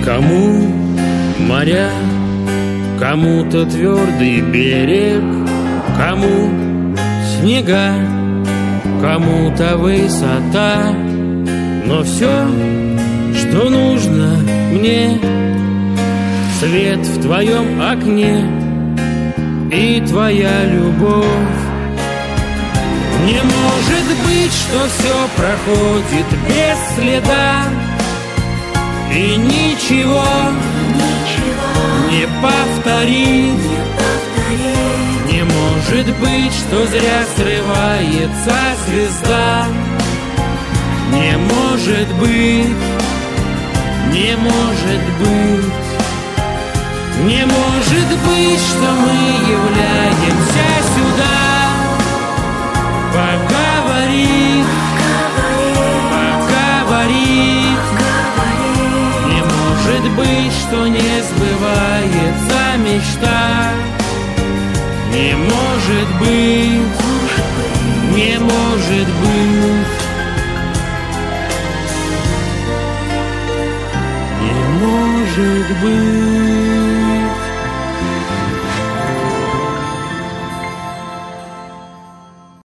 Кому моря, кому-то твердый берег, кому снега, кому-то высота. Но все, что нужно мне, свет в твоем окне и твоя любовь. Не может быть, что все проходит без следа, и ничего не повторить. Не может быть, что зря срывается звезда. Не может быть, не может быть. Не может быть, что мы являемся сюда поговорить, поговорить. Не может быть, что не сбывается мечта. Не может быть, не может быть. Не может быть.